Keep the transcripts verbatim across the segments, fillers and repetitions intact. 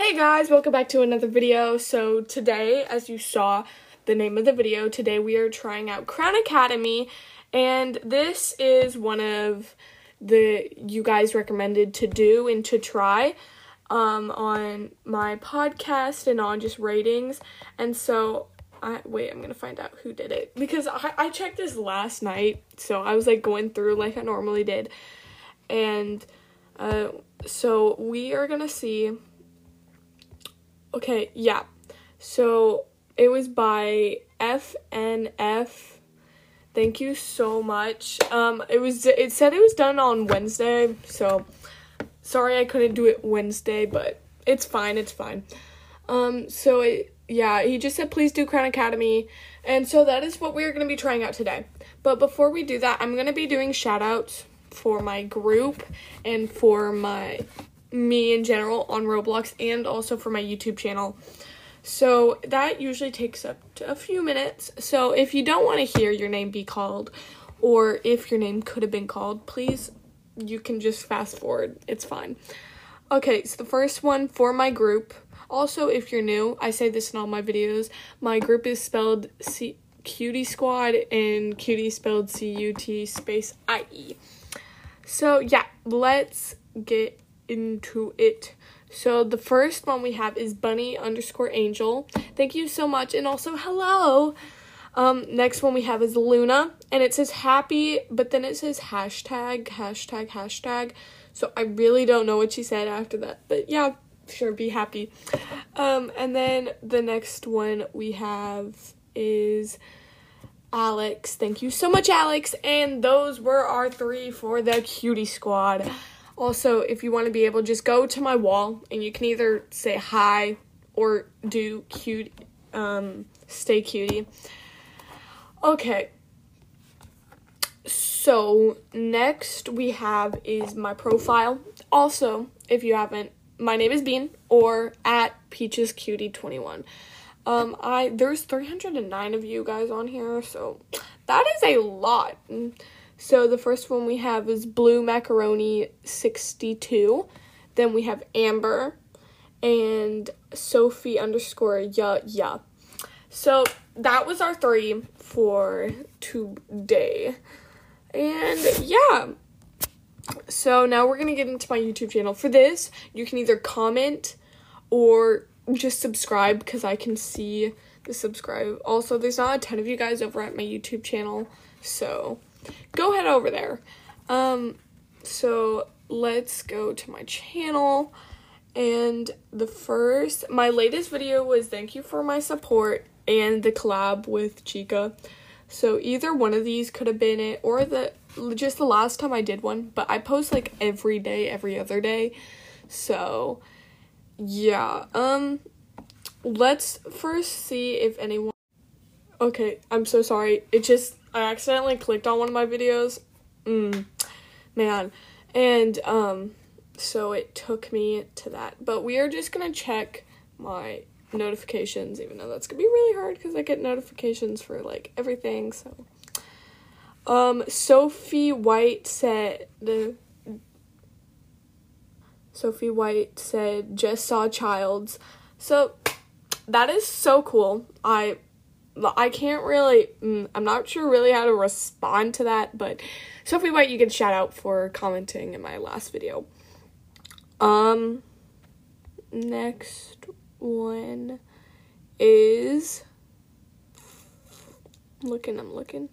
Hey guys, welcome back to another video. So today, as you saw the name of the video, today we are trying out Crown Academy, and this is one of the you guys recommended to do and to try um, on my podcast and on just ratings. And so I wait, I'm gonna find out who did it because I, I checked this last night, so I was like going through like I normally did, and uh, so we are gonna see. Okay, yeah, so it was by F N F. Thank you so much. Um, it was, it said it was done on Wednesday, so sorry I couldn't do it Wednesday, but it's fine, it's fine. Um, so it, yeah, he just said, please do Crown Academy, and so that is what we're going to be trying out today. But before we do that, I'm going to be doing shout-outs for my group and for my... me in general on Roblox and also for my YouTube channel. So that usually takes up to a few minutes. So if you don't want to hear your name be called, or if your name could have been called, please, you can just fast forward. It's fine. Okay, so the first one for my group. Also, if you're new, I say this in all my videos. My group is spelled C- Cutie Squad, and Cutie spelled C U T space I E. So yeah, let's get into it. So the first one we have is Bunny underscore Angel. Thank you so much, and also hello. Um, next one we have is Luna, and it says happy, but then it says hashtag, hashtag, hashtag. So I really don't know what she said after that, but yeah, sure, be happy. Um, and then the next one we have is Alex. Thank you so much, Alex. And those were our three for the Cutie Squad. Also, if you want to be able, just go to my wall, and you can either say hi or do cute, um, stay cutie. Okay. So, next we have is my profile. Also, if you haven't, my name is Bean, or at Peaches Cutie twenty-one. Um, I, there's three hundred nine of you guys on here, so that is a lot. So the first one we have is Blue Macaroni sixty-two. Then we have Amber and Sophie underscore yeah yeah. So that was our three for today. And yeah. So now we're going to get into my YouTube channel. For this, you can either comment or just subscribe because I can see the subscribe. Also, there's not a ton of you guys over at my YouTube channel, so go head over there. Um, so let's go to my channel. And the first, my latest video was thank you for my support and the collab with Chica. So either one of these could have been it, or the just the last time I did one. But I post like every day, every other day. So yeah. Um, let's first see if anyone. Okay, I'm so sorry. It just. I accidentally clicked on one of my videos, mm, man, and, um, so it took me to that, but we are just gonna check my notifications, even though that's gonna be really hard, because I get notifications for, like, everything, so, um, Sophie White said, the, Sophie White said, just saw Childs, so, that is so cool. I I can't really, I'm not sure really how to respond to that, but Sophie White, you get a shout out for commenting in my last video. Um, next one is, looking, I'm looking.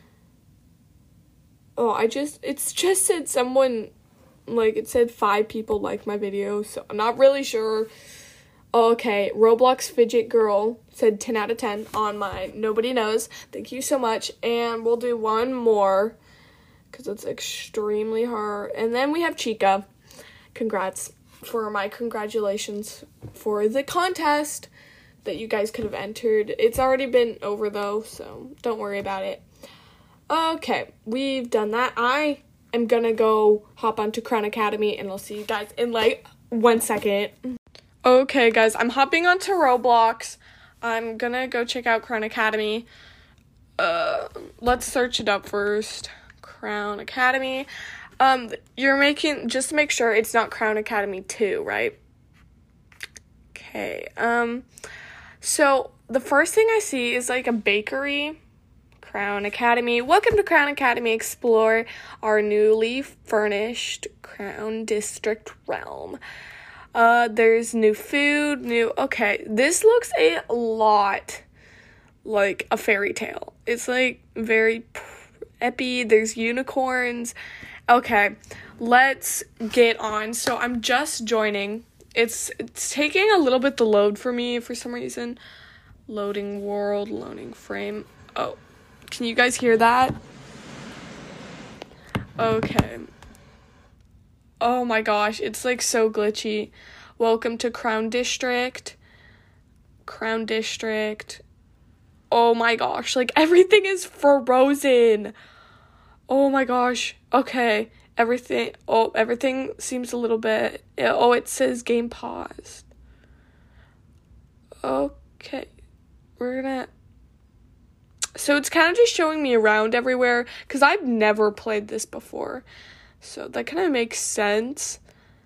Oh, I just, it's just said someone, like, it said five people like my video, so I'm not really sure. Okay, Roblox Fidget Girl said ten out of ten on my Nobody Knows. Thank you so much. And we'll do one more because it's extremely hard. And then we have Chica. Congrats for my congratulations for the contest that you guys could have entered. It's already been over though, so don't worry about it. Okay, we've done that. I am gonna go hop onto Crown Academy, and I'll see you guys in like one second. Okay, guys, I'm hopping onto Roblox. I'm gonna go check out Crown Academy. Uh, let's search it up first. Crown Academy. Um, you're making, just to make sure it's not Crown Academy two, right? Okay. Um, so the first thing I see is like a bakery. Crown Academy. Welcome to Crown Academy. Explore our newly furnished Crown District realm. Uh, there's new food, new... Okay, this looks a lot like a fairy tale. It's, like, very eppy. There's unicorns. Okay, let's get on. So I'm just joining. It's, it's taking a little bit to load for me for some reason. Loading world, loading frame. Oh, can you guys hear that? Okay. Oh my gosh, it's like so glitchy. Welcome to Crown District. Crown District. Oh my gosh, like everything is frozen. Oh my gosh. Okay, everything. Oh, everything seems a little bit. Oh, it says game paused. Okay, we're gonna. So it's kind of just showing me around everywhere because I've never played this before. So that kind of makes sense.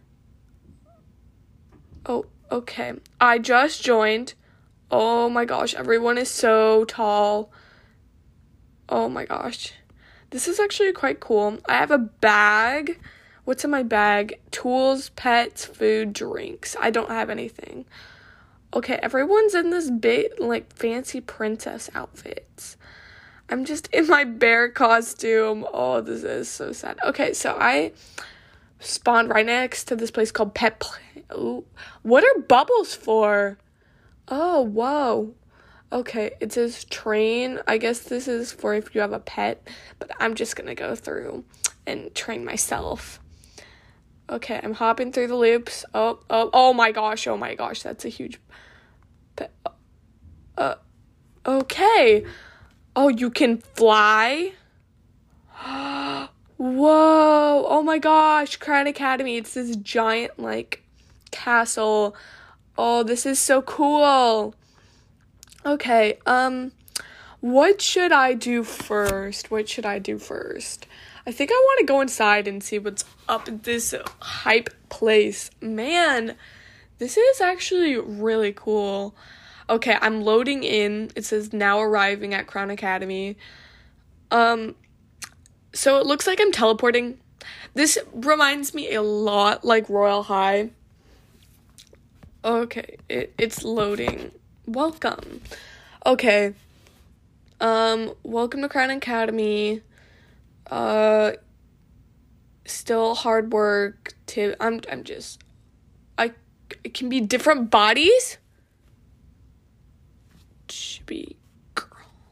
Oh, okay. I just joined. Oh my gosh, everyone is so tall. Oh my gosh. This is actually quite cool. I have a bag. What's in my bag? Tools, pets, food, drinks. I don't have anything. Okay, everyone's in this big, like, fancy princess outfits. I'm just in my bear costume. Oh, this is so sad. Okay, so I spawned right next to this place called Pet Play. Ooh, what are bubbles for? Oh, whoa. Okay, it says train. I guess this is for if you have a pet, but I'm just gonna go through and train myself. Okay, I'm hopping through the loops. Oh, oh, oh my gosh, oh my gosh, that's a huge pet. Uh, okay. Oh, you can fly? Whoa, oh my gosh, Crown Academy. It's this giant, like, castle. Oh, this is so cool. Okay, um, what should I do first? What should I do first? I think I want to go inside and see what's up at this hype place. Man, this is actually really cool. Okay, I'm loading in. It says now arriving at Crown Academy. Um, so it looks like I'm teleporting. This reminds me a lot like Royal High. Okay, it, it's loading. Welcome. Okay. Um, welcome to Crown Academy. Uh, still hard work to, I'm, I'm just, I, it can be different bodies? Should be girl.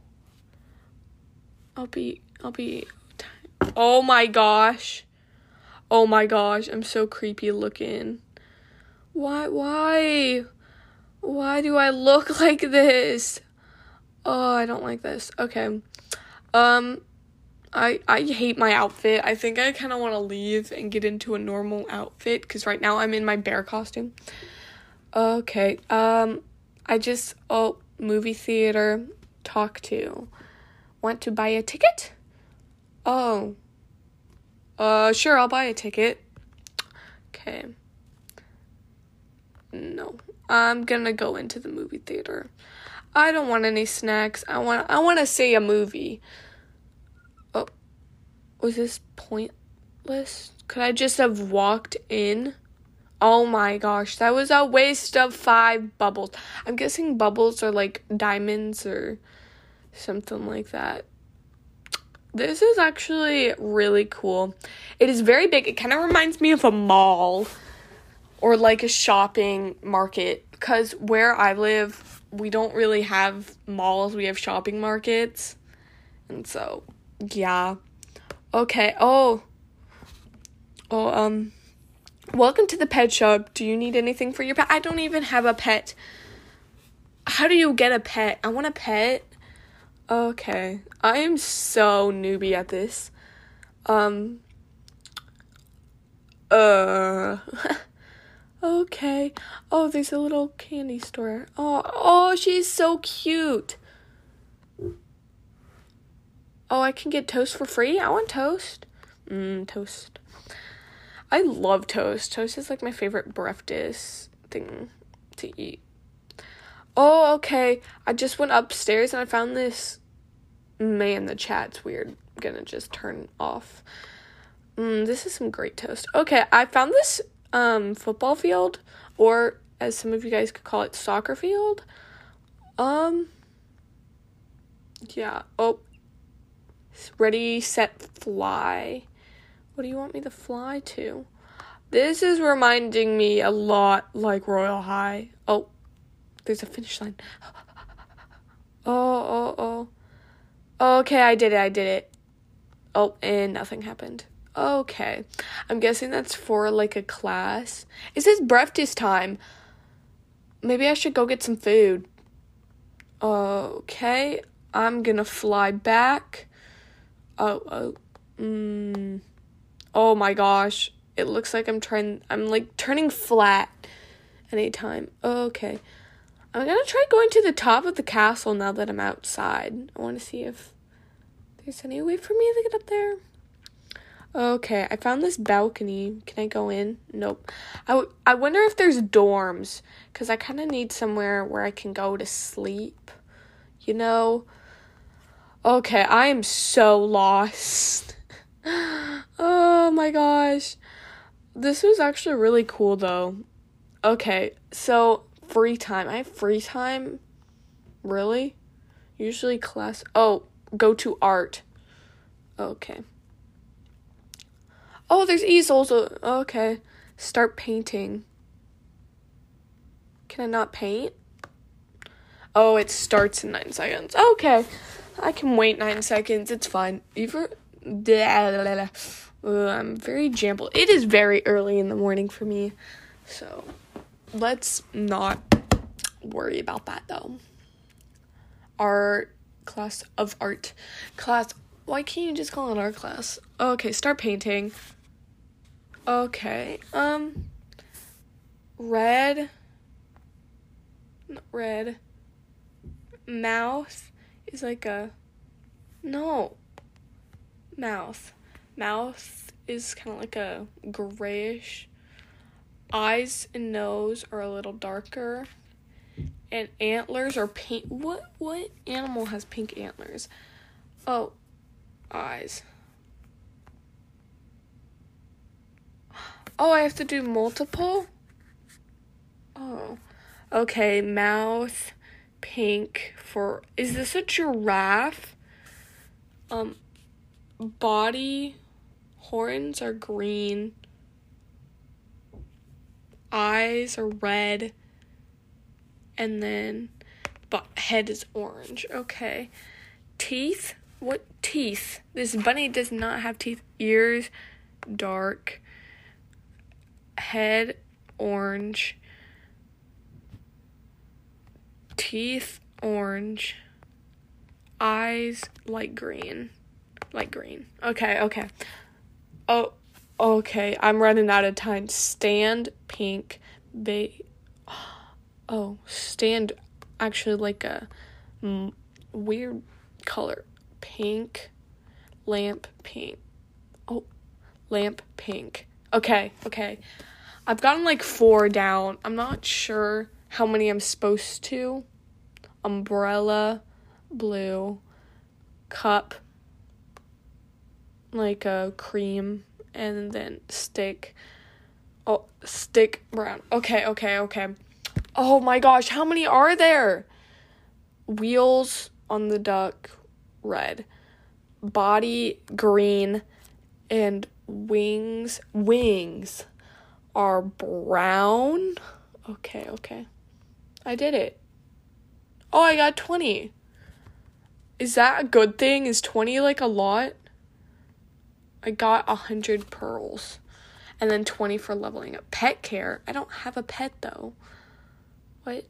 I'll be, I'll be, oh my gosh. Oh my gosh, I'm so creepy looking. Why, why? Why do I look like this? Oh, I don't like this. Okay. Um, I I hate my outfit. I think I kind of want to leave and get into a normal outfit because right now I'm in my bear costume. Okay. Um, I just, oh, movie theater, talk to. Want to buy a ticket? Oh. Uh, sure, I'll buy a ticket. Okay. No. I'm gonna go into the movie theater. I don't want any snacks. I want I want to see a movie. Oh, was this pointless? Could I just have walked in? Oh my gosh, that was a waste of five bubbles. I'm guessing bubbles are like diamonds or something like that. This is actually really cool. It is very big. It kind of reminds me of a mall. Or like a shopping market, because where I live, we don't really have malls, we have shopping markets, and so, yeah. Okay, oh, oh, um, welcome to the pet shop. Do you need anything for your pet? I don't even have a pet. How do you get a pet? I want a pet. Okay, I am so newbie at this. Um, uh... Okay. Oh, there's a little candy store. Oh, oh, she's so cute. Oh, I can get toast for free? I want toast. Mmm, toast. I love toast. Toast is like my favorite breakfast thing to to eat. Oh, okay. I just went upstairs and I found this. Man, the chat's weird. I'm gonna just turn off. Mm, this is some great toast. Okay, I found this um football field, or as some of you guys could call it, soccer field. Um, yeah. Oh, ready, set, fly. What do you want me to fly to? This is reminding me a lot like Royal High. Oh, there's a finish line. Oh, oh, oh. Okay, I did it, I did it. Oh, and nothing happened. Okay. I'm guessing that's for, like, a class. It says breakfast time. Maybe I should go get some food. Okay. I'm gonna fly back. Oh, oh. Mm. Oh, my gosh. It looks like I'm trying... I'm, like, turning flat anytime. Okay. I'm gonna try going to the top of the castle now that I'm outside. I want to see if there's any way for me to get up there. Okay, I found this balcony. Can I go in? Nope. I, w- I wonder if there's dorms, because I kind of need somewhere where I can go to sleep, you know? Okay, I am so lost. Oh my gosh. This was actually really cool, though. Okay, so free time. I have free time? Really? Usually class. Oh, go to art. Okay. Oh, there's easels. Okay. Start painting. Can I not paint? Oh, it starts in nine seconds. Okay. I can wait nine seconds. It's fine. Even... I'm very jumbled. It is very early in the morning for me. So, let's not worry about that, though. Art class of art. Class. Why can't you just call it art class? Okay, start painting. Okay, um, red, red, mouth is like a, no, mouth, mouth is kind of like a grayish, eyes and nose are a little darker, and antlers are pink. What, what animal has pink antlers? Oh, eyes. Oh, I have to do multiple? Oh. Okay, mouth, pink for... Is this a giraffe? Um, body, horns are green. Eyes are red. And then but head is orange. Okay. Teeth? What teeth? This bunny does not have teeth. Ears, dark. Head, orange. Teeth, orange. Eyes, light green. Light green. Okay, okay. Oh, okay. I'm running out of time. Stand, pink. Ba- oh, stand, actually like a mm, weird color. Pink. Lamp, pink. Oh, lamp, pink. Okay, okay. I've gotten like four down. I'm not sure how many I'm supposed to. Umbrella, blue, cup, like a cream, and then stick. Oh, stick, brown. Okay, okay, okay. Oh my gosh, how many are there? Wheels on the duck, red. Body, green, and wings, wings are brown. Okay, okay. I did it. Oh, I got twenty. Is that a good thing? Is twenty like a lot? I got one hundred pearls. And then twenty for leveling up. Pet care. I don't have a pet, though. What?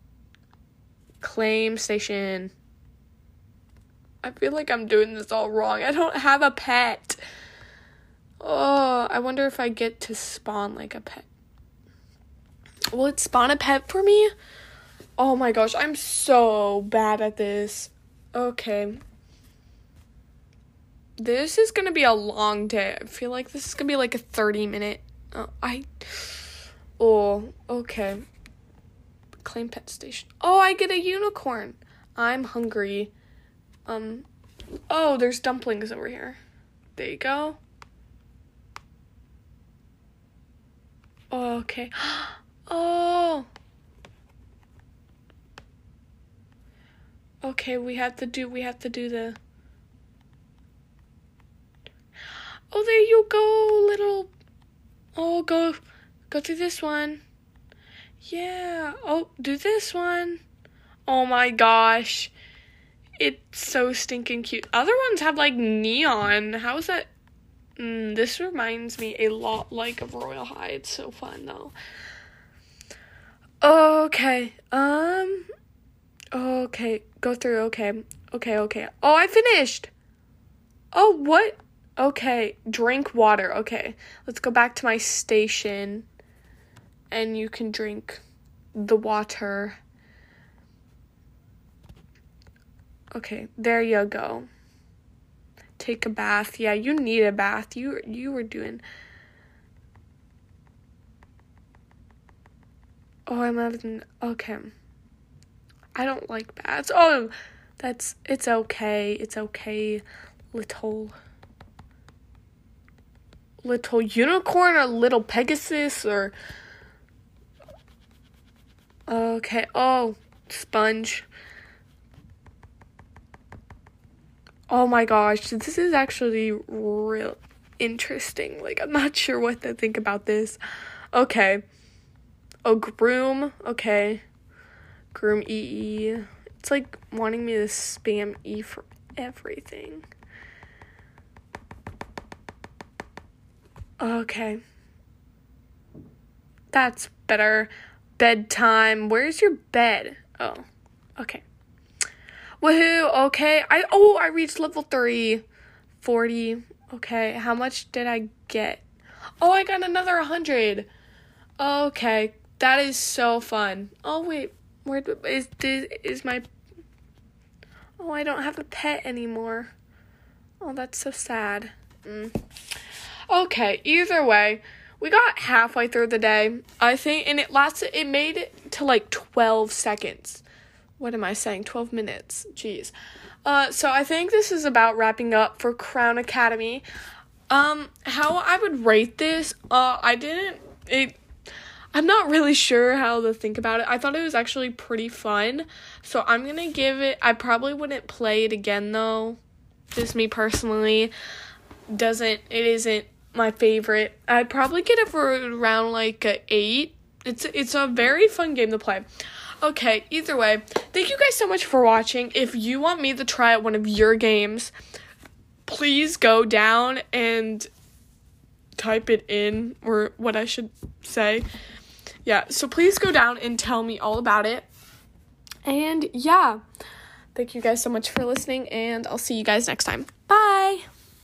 Claim station. I feel like I'm doing this all wrong. I don't have a pet. Oh, I wonder if I get to spawn like a pet. Will it spawn a pet for me? Oh my gosh, I'm so bad at this. Okay. This is gonna be a long day. I feel like this is gonna be like a thirty minute. Uh, I. Oh, okay. Claim pet station. Oh, I get a unicorn. I'm hungry. Um, oh, there's dumplings over here. There you go. Oh, okay. Oh. Okay, we have to do, we have to do the... Oh, there you go, little... Oh, go, go through this one. Yeah. Oh, do this one. Oh my gosh. It's so stinking cute. Other ones have, like, neon. How is that? Mm, this reminds me a lot, like, of Royal High. It's so fun, though. Okay. Um... Okay, go through, okay. Okay, okay. Oh, I finished! Oh, what? Okay, drink water, okay. Let's go back to my station, and you can drink the water. Okay, there you go. Take a bath. Yeah, you need a bath. You, you were doing... Oh, I'm having... Okay. I don't like baths. Oh, that's, it's okay. It's okay. Little, little unicorn or little Pegasus or, okay. Oh, sponge. Oh my gosh. This is actually real interesting. Like, I'm not sure what to think about this. Okay. Oh, groom. Okay. Groom E E. It's like wanting me to spam E for everything. Okay. That's better. Bedtime. Where's your bed? Oh. Okay. Woohoo. Okay. I oh, I reached level three. forty. Okay. How much did I get? Oh, I got another one hundred. Okay. That is so fun. Oh, wait. Where is this is my Oh, I don't have a pet anymore. Oh, that's so sad. Mm. Okay, either way, we got halfway through the day, I think, and it lasted, it made it to like twelve seconds. What am I saying? twelve minutes. Jeez. Uh, so I think this is about wrapping up for Crown Academy. Um, how I would rate this, uh, I didn't, it, I'm not really sure how to think about it. I thought it was actually pretty fun. So I'm going to give it, I probably wouldn't play it again though. Just me personally. Doesn't, it isn't my favorite. I'd probably get it for around like a eight. It's, it's a very fun game to play. Okay, either way, thank you guys so much for watching. If you want me to try out one of your games, please go down and type it in, or what I should say. Yeah, so please go down and tell me all about it. And yeah, thank you guys so much for listening, and I'll see you guys next time. Bye!